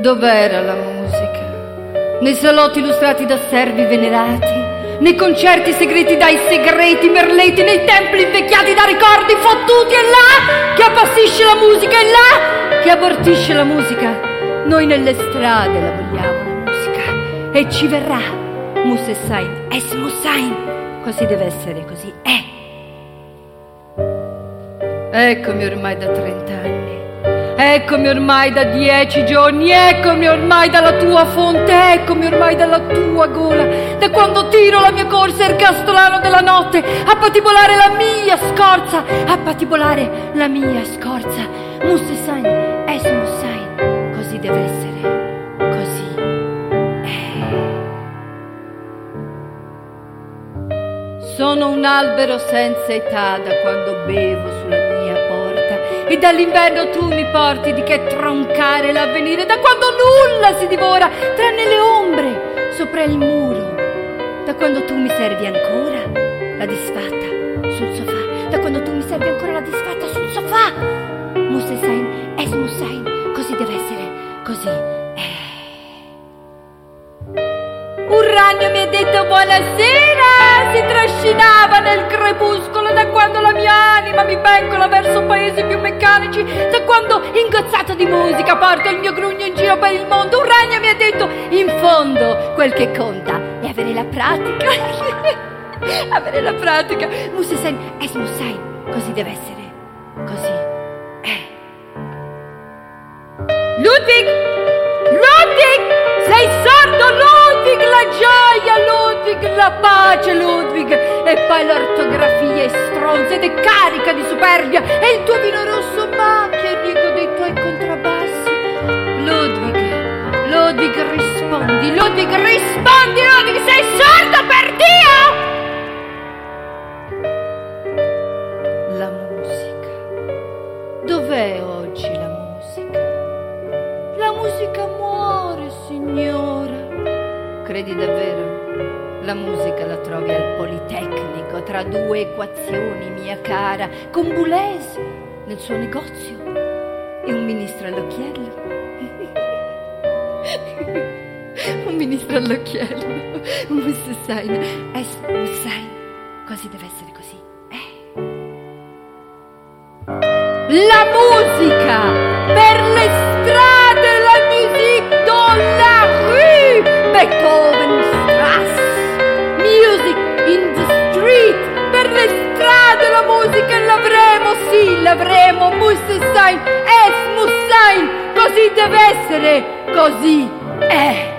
Dov'era la musica? Nei salotti illustrati da servi venerati, nei concerti segreti dai segreti merleti, nei templi invecchiati da ricordi fottuti, e là che appassisce la musica, e là che abortisce la musica. Noi nelle strade la vogliamo la musica, e ci verrà Mussesain, es Mussain, così deve essere, così è. Eccomi ormai da 30 anni, eccomi ormai da 10 giorni, eccomi ormai dalla tua fonte, eccomi ormai dalla tua gola, da quando tiro la mia corsa ergastolano della notte, a patibolare la mia scorza, a patibolare la mia scorza. Mussesain, es Mussain, così deve essere, così è. Sono un albero senza età da quando bevo sulla mia porta, e dall'inverno tu mi porti di che troncare l'avvenire, da quando nulla si divora tranne le ombre sopra il muro, da quando tu mi servi ancora la disfatta sul sofà, da quando tu mi servi ancora la disfatta sul sofà. Mussesain, es Mussain, così deve essere, così è. Un ragno mi ha detto buonasera, si trascinava nel crepuscolo, da quando la mia anima mi pencola verso paesi più meccanici, da quando ingozzato di musica porto il mio grugno in giro per il mondo. Un ragno mi ha detto, in fondo quel che conta è avere la pratica. Avere la pratica. Mussesain, es Mussain, così deve essere, così è. Ludwig! Ludwig! Sei sordo, Ludwig! La gioia, Ludwig! La pace, Ludwig! E poi l'ortografia è stronza ed è carica di superbia, e il tuo vino rosso macchia il riego dei tuoi contrabbassi. Ludwig! Ludwig, rispondi! Ludwig, rispondi! Ludwig, sei sordo, per Dio! La musica. Dov'è oggi la musica? La musica muore, signora. Credi davvero? La musica la trovi al Politecnico tra due equazioni, mia cara, con Boulez nel suo negozio e un ministro all'occhiello. Un ministro all'occhiello. Mussesain, es Mussain, così deve essere, così è. La musica per le strade, la musique dans la rue, Beethovenstrasse. Music in the street, per le strade la musica, e l'avremo, sì, l'avremo. Mussesain, es Mussain, così deve essere, così è.